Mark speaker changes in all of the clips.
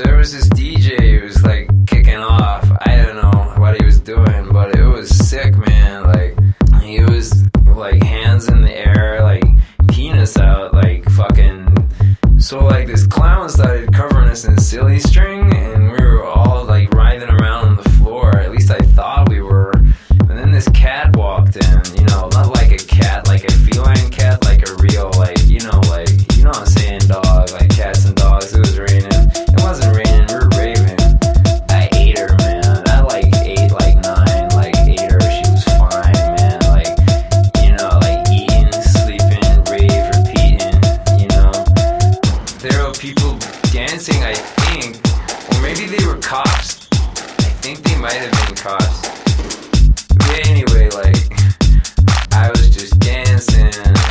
Speaker 1: So there was this DJ who was like kicking off. I don't know what he was doing, but it was sick, man. Like, he was like hands in the air, like penis out, like fucking. So like this clown started covering us in silly string, and we were all like writhing around on the floor. At least I thought we were. And then this cat walked in, you know, not like a cat, like a feline cat, like a real, like, you know what I'm saying, dog, like cats and dogs. It was raining. It wasn't raining, we were raving. I ate her, man. I like ate like 9, like ate her. She was fine, man. Like, you know, like eating, sleeping, rave, repeating, you know. There were people dancing, I think, or maybe they were cops. I think they might have been cops. But anyway, like, I was just dancing.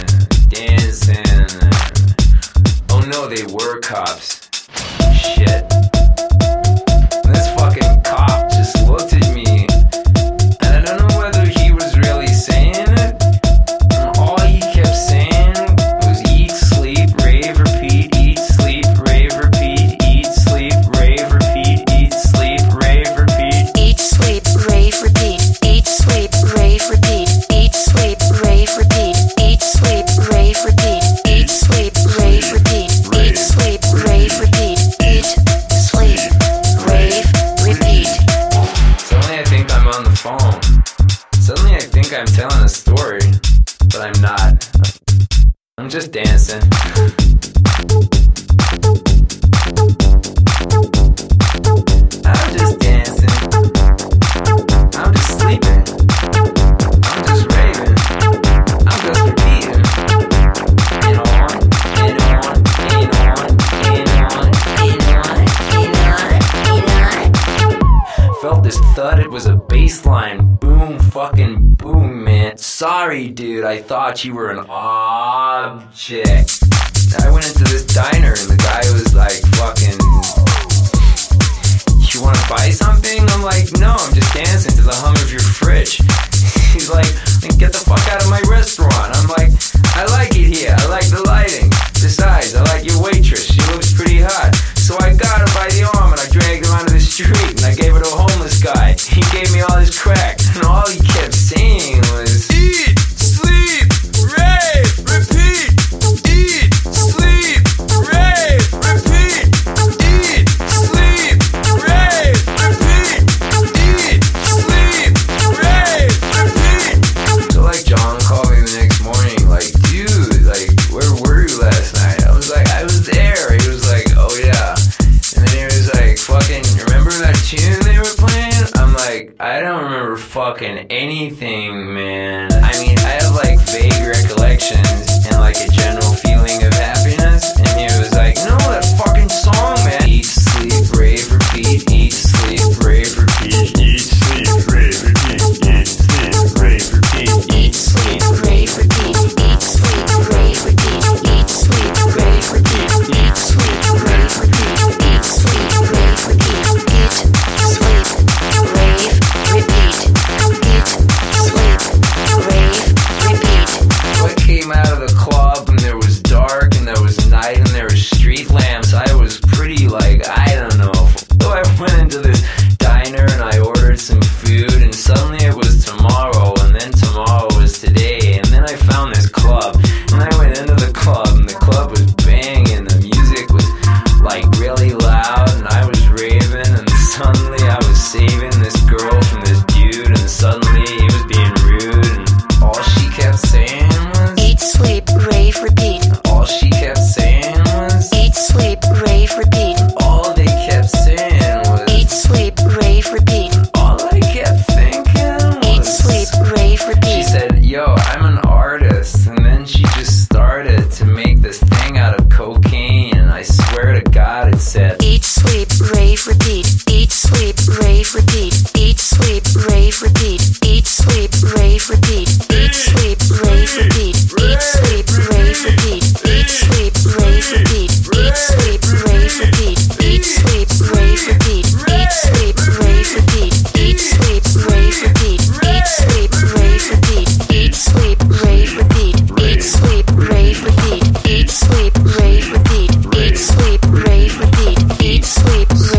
Speaker 1: Oh no, they were cops. Shit. And this fucking cop just looked at me, and I don't know whether he was really saying it, and all he kept saying was eat, sleep, rave, repeat, eat, sleep, rave, repeat, eat, sleep, rave, repeat, eat, sleep, rave, repeat.
Speaker 2: Eat, sleep, rave, repeat. Eat, sleep, rave, repeat. Eat, sleep, rave, repeat. Eat, sleep, rave, repeat. Eat, sleep, rave, repeat. Eat, sleep, rave, repeat. Eat, sleep, rave, repeat.
Speaker 1: Suddenly I think I'm on the phone. Suddenly I think I'm telling a story, but I'm not. I'm just dancing. I'm just dancing. I'm just sleeping. I'm just raving. I'm just repeating. And on, and on, and on, and on, and on, and on. Felt this thud, it was a bass line. Boom, fucking boom, man. Sorry, dude, I thought you were an object. I went into this diner and the guy was like, fucking, you wanna buy something? I'm like, no, I'm just dancing to the hum of your fridge. He's like, get the fuck out of my restaurant. I'm like, I like it here, I like the lighting. Besides, I like your waitress, she looks pretty hot. So I got her by the arm and I dragged her onto the street and I gave her to a homeless guy. He gave me all his crack and all he kept saying was, eat, sleep, rave, repeat. Eat, sleep, rave, repeat. Eat, sleep, rave, repeat. Eat, sleep, rave, repeat. So like John called me the next morning, like, dude, like, where were you last night? I was like, I was there. He was like, oh yeah. And then he was like, fucking, remember that tune they were playing? I'm like, I don't remember fucking anything, man. I mean, I have like vague recollections and like a general feeling of happiness. And he was like, no, that fucking song, man. Eat, sleep, rave, repeat. Eat, sleep, rave, repeat. Eat, sleep, rave, repeat. Eat, sleep, rave, repeat.
Speaker 2: Eat, sleep, rave, repeat. Eat, sleep, rave, repeat. Eat, sleep, rave, repeat. Eat, sleep, rave, repeat. Eat, sleep, rave, repeat. Eat, sleep, rave, repeat. Eat, sleep, rave, repeat.
Speaker 1: So I came out of the club and there was dark and there was night and there was street lamps. I was pretty like, I don't know. So I went into this diner and I ordered some food and suddenly it was tomorrow and then tomorrow was today. And then I found this club and I went into the club and the club was banging. The music was like really loud and I was raving and suddenly I was saving this girl from this dude and suddenly he was being rude and all she kept saying was
Speaker 2: Eat, sleep, rave, repeat.
Speaker 1: all she kept saying was
Speaker 2: Eat, sleep, rave, repeat.
Speaker 1: all they kept saying was
Speaker 2: Eat, sleep, rave, repeat.
Speaker 1: all I kept thinking was
Speaker 2: Eat, sleep, rave,
Speaker 1: she
Speaker 2: repeat.
Speaker 1: said, yo, I'm an artist. And then she just started to make this thing out of cocaine and I swear to God it said
Speaker 2: Eat, sleep, rave, repeat. Eat, sleep, rave, repeat. Eat, sleep, rave, repeat. Eat, sleep, rave, repeat. Eat, sleep, rave, repeat. Eat, sleep, rave, repeat. Eat, sleep, rave, repeat. Eat, sleep, rave, repeat. Eat, sleep, rave, repeat. Eat, sleep, rave, repeat. Eat, sleep, rave, repeat. Eat, sleep, rave, repeat. Eat, sleep, rave, repeat. Eat, sleep, rave, repeat. Eat, sleep, rave, repeat. Eat, sleep, rave, repeat. Eat, sleep,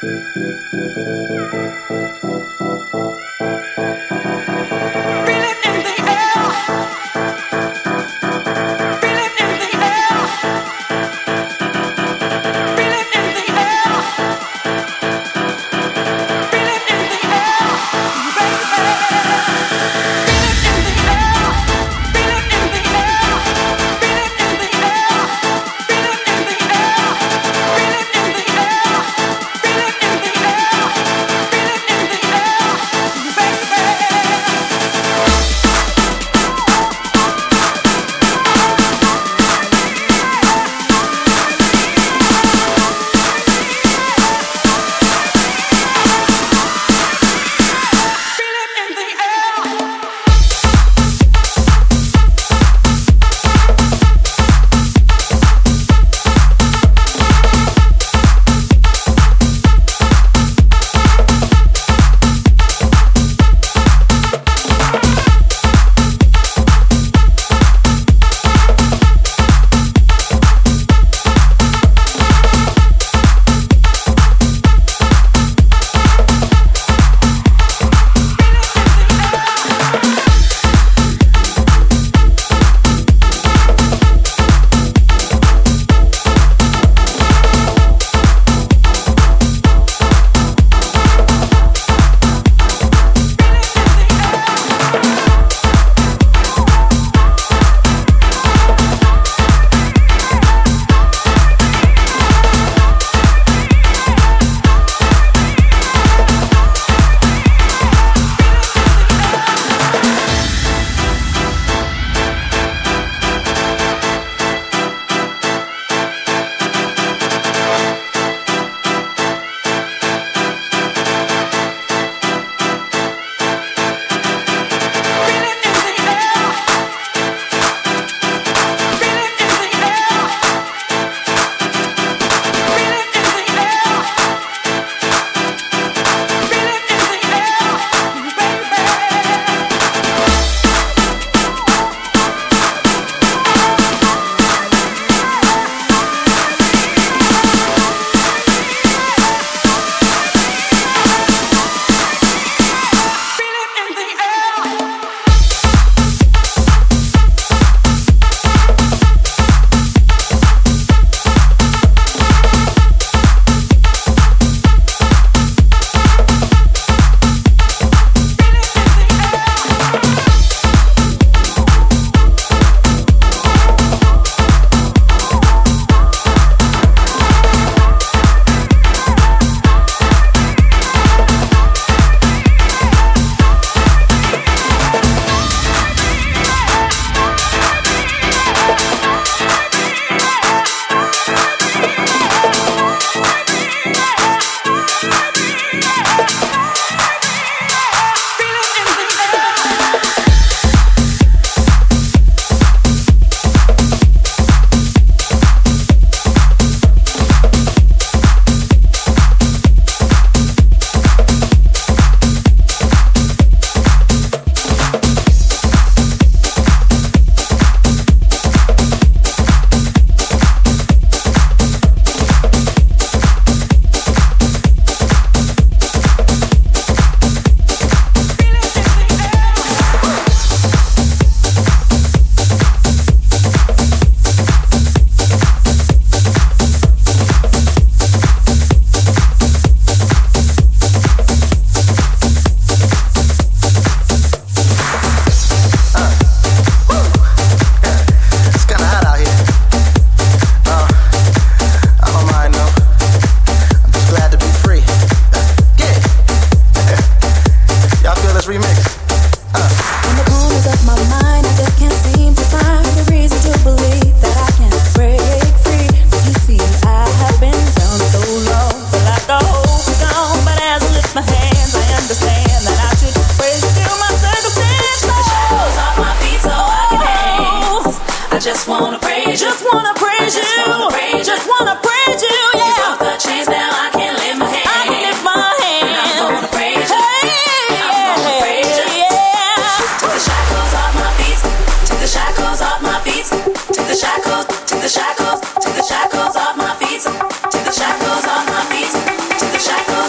Speaker 3: Shackles off my feet, take the shackles off my feet, take the shackles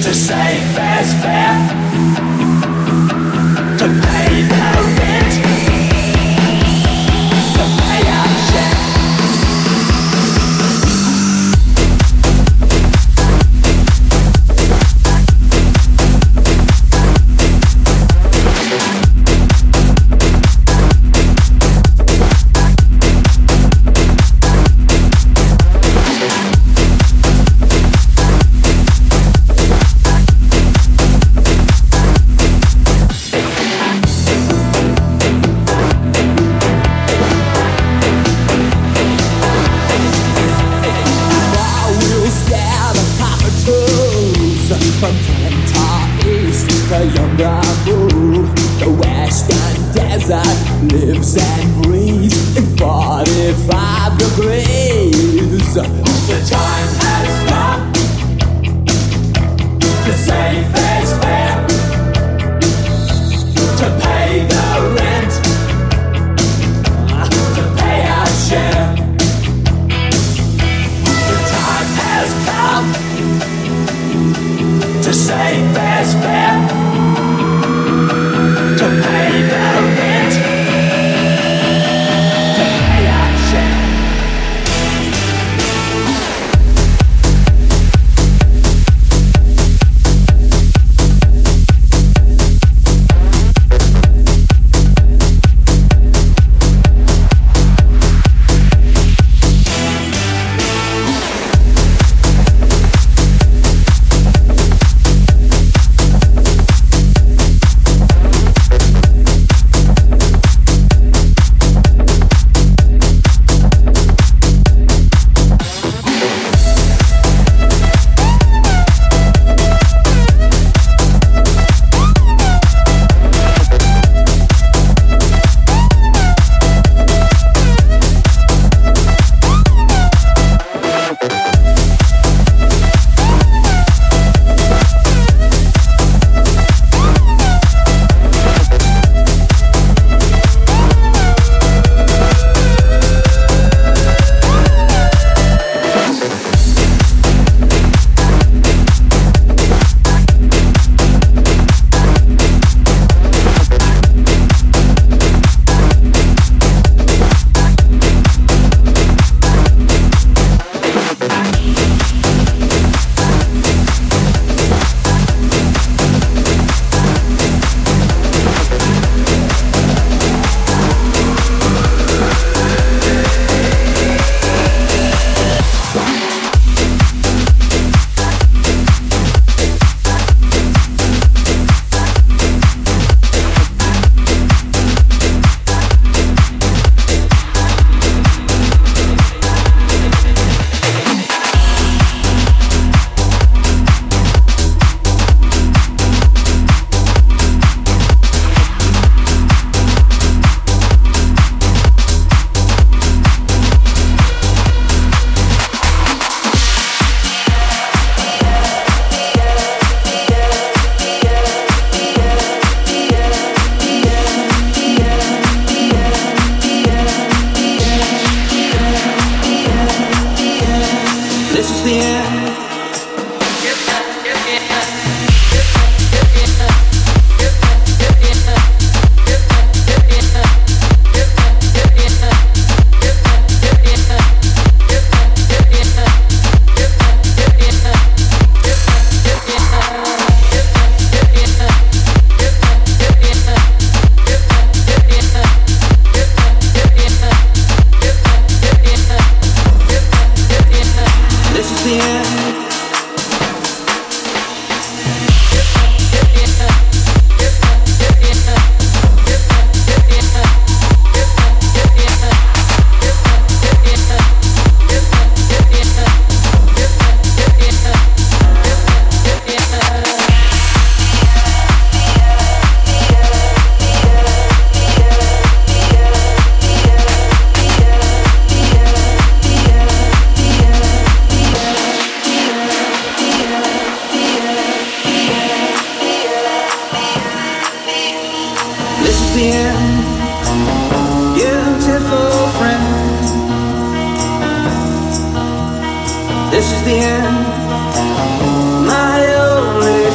Speaker 3: to save as fair, to pay the rent, to pay our share. From Cantar East to Yongamu, the western desert lives and breathes in 45 degrees. The time has come to save face fair, to pay the rent, to pay our share. The time has come to save as fair, to pay the rent, to pay our share.
Speaker 4: This is the end, my only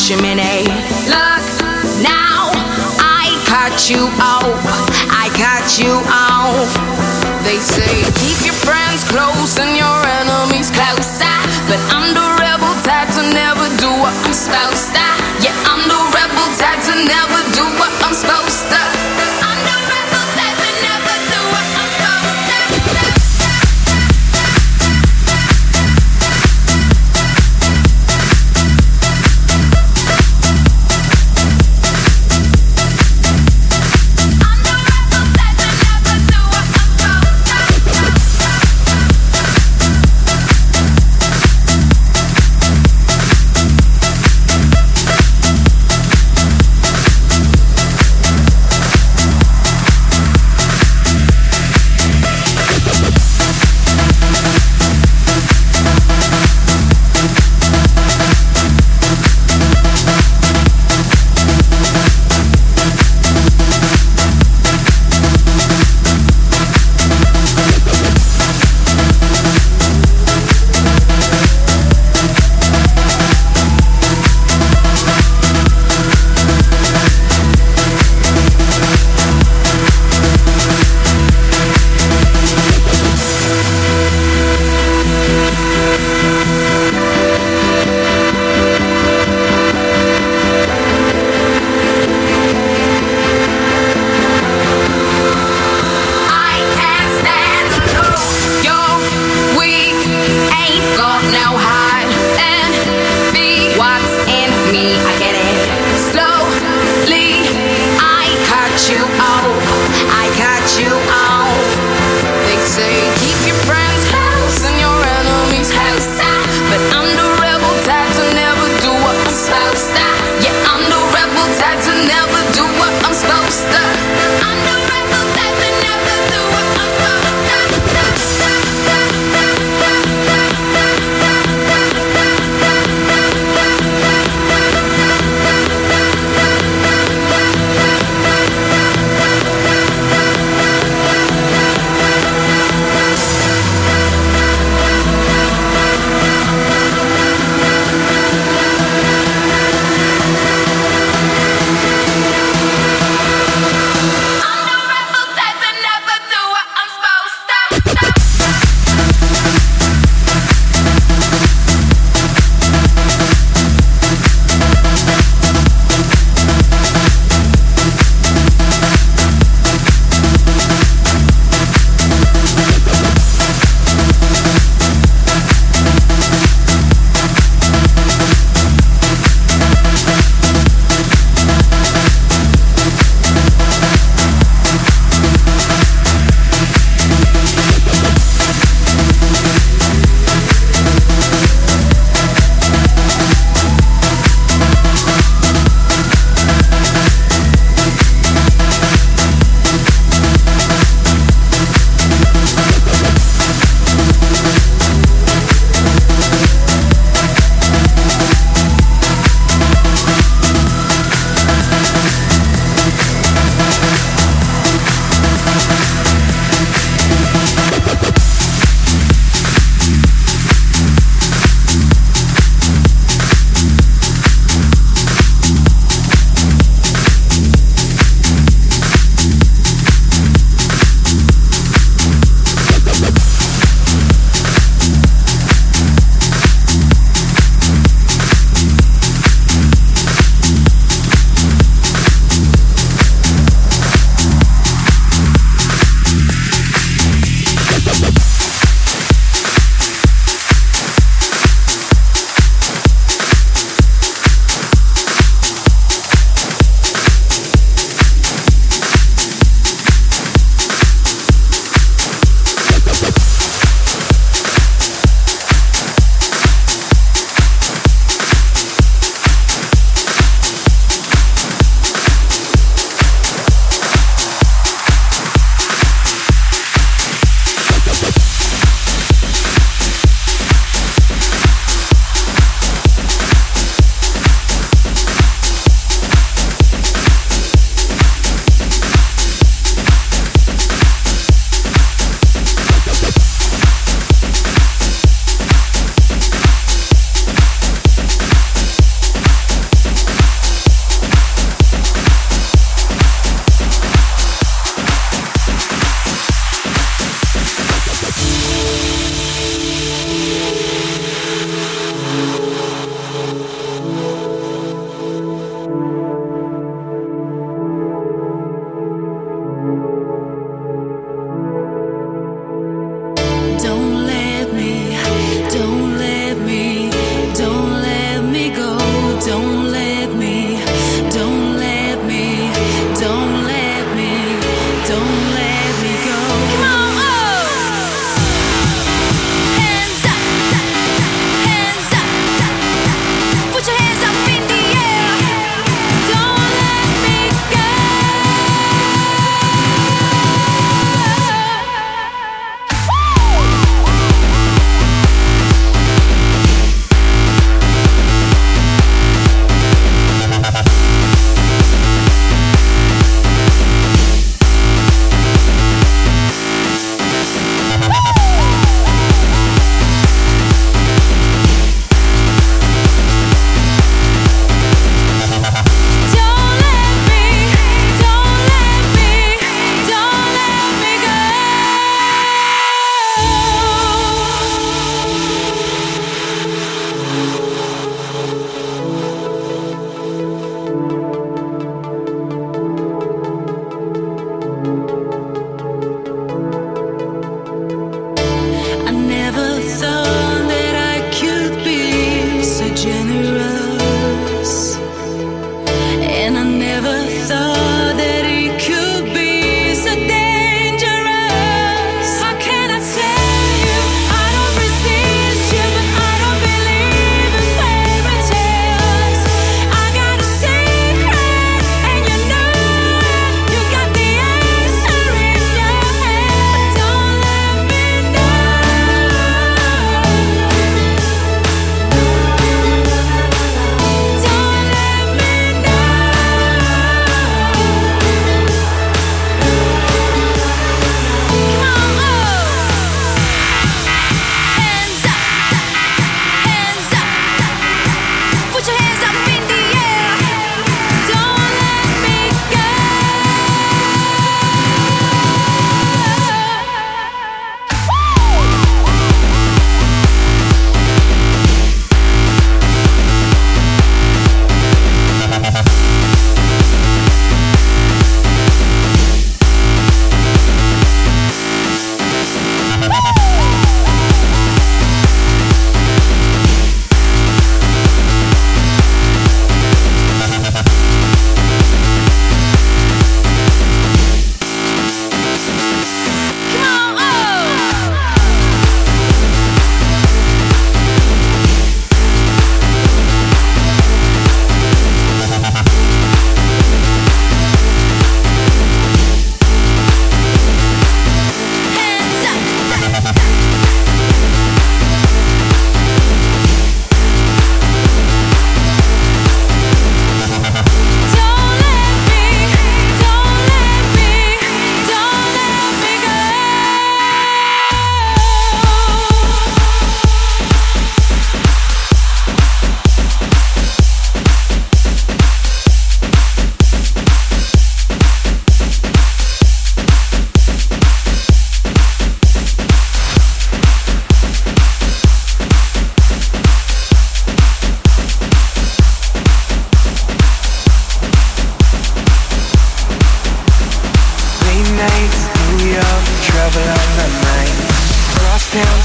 Speaker 4: shimmy. Look, now I cut you off. I cut you off. They say keep your friends close and your enemies closer, but I'm the rebel type to never do what I'm supposed to. Yeah, I'm the rebel type to never do what I'm supposed to. I'm the rebel type to never do what I'm supposed to.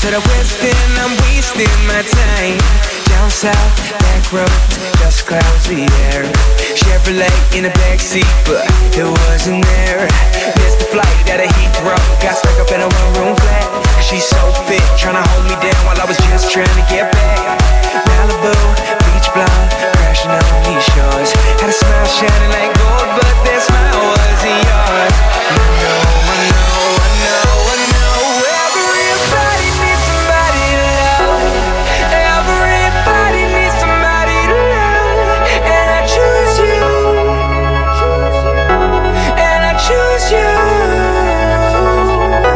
Speaker 5: to the west end, I'm wasting my time. Down south, back roads, dust clouds the air. Chevrolet in the backseat, but it wasn't there. Missed the flight at a Heathrow, got stuck up in a one-room flat. She's so fit, tryna hold me down while I was just trying to get back. Malibu, beach blonde, crashing on these shores. Had a smile shining like gold, but that smile wasn't yours. I know. Everybody needs somebody to love. Everybody needs somebody to love. And I choose you. And I choose you.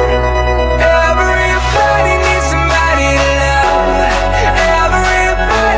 Speaker 5: Everybody needs somebody to love. Everybody